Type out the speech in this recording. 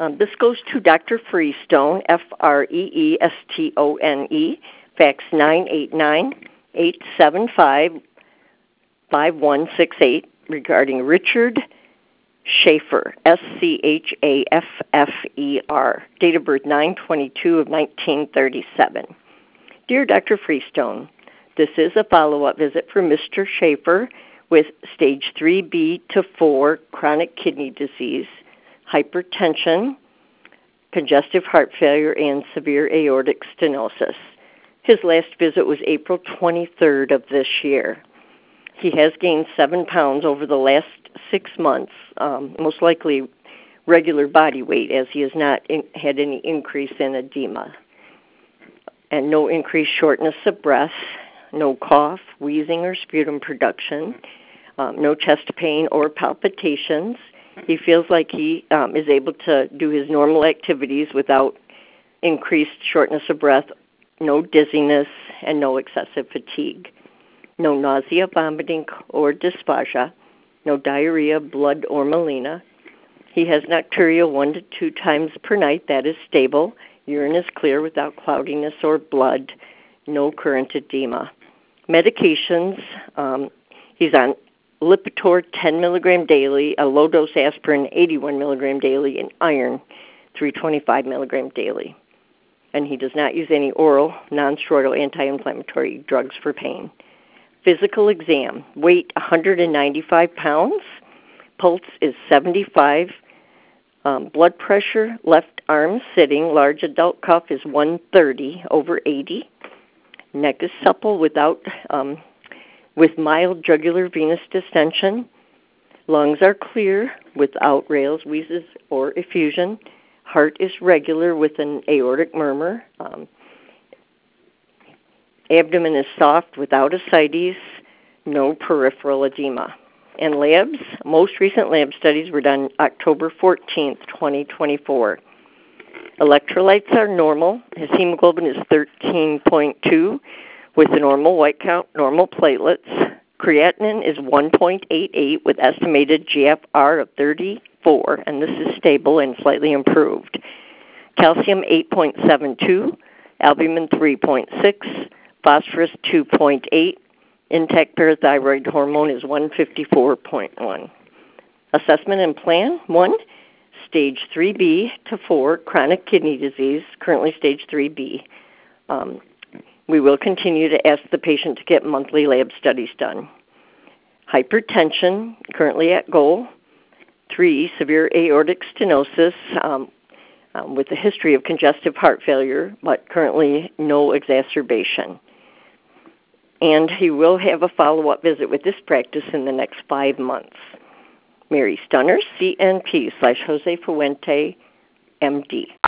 This goes to Dr. Freestone, Freestone, fax 989-875-5168, regarding Richard Schaeffer, Schaffer, date of birth 9/22 of 1937. Dear Dr. Freestone, this is a follow-up visit for Mr. Schaeffer with stage 3B to 4 chronic kidney disease, hypertension, congestive heart failure, and severe aortic stenosis. His last visit was April 23rd of this year. He has gained 7 pounds over the last 6 months, most likely regular body weight, as he has not had any increase in edema, and no increased shortness of breath, no cough, wheezing, or sputum production, no chest pain or palpitations. He feels like he is able to do his normal activities without increased shortness of breath, no dizziness, and no excessive fatigue. No nausea, vomiting, or dysphagia, no diarrhea, blood, or melena. He has nocturia 1 to 2 times per night. That is stable. Urine is clear without cloudiness or blood. No current edema. Medications, he's on Lipitor 10 milligram daily, a low-dose aspirin 81 milligram daily, and iron 325 milligram daily. And he does not use any oral, non-steroidal anti-inflammatory drugs for pain. Physical exam, weight 195 pounds, pulse is 75, blood pressure, left arm sitting, large adult cuff is 130 over 80, neck is supple with mild jugular venous distension, lungs are clear without rales, wheezes, or effusion, heart is regular with an aortic murmur, abdomen is soft without ascites, no peripheral edema. And labs, most recent lab studies were done October 14th, 2024. Electrolytes are normal. His hemoglobin is 13.2 with a normal white count, normal platelets. Creatinine is 1.88 with estimated GFR of 34, and this is stable and slightly improved. Calcium 8.72, albumin 3.6, phosphorus 2.8, intact parathyroid hormone is 154.1. Assessment and plan: 1, stage 3B to 4, chronic kidney disease, currently stage 3B. We will continue to ask the patient to get monthly lab studies done. Hypertension, currently at goal. 3, severe aortic stenosis with a history of congestive heart failure, but currently no exacerbation. And he will have a follow-up visit with this practice in the next 5 months. Mary Stunner, CNP /Jose Fuente, MD.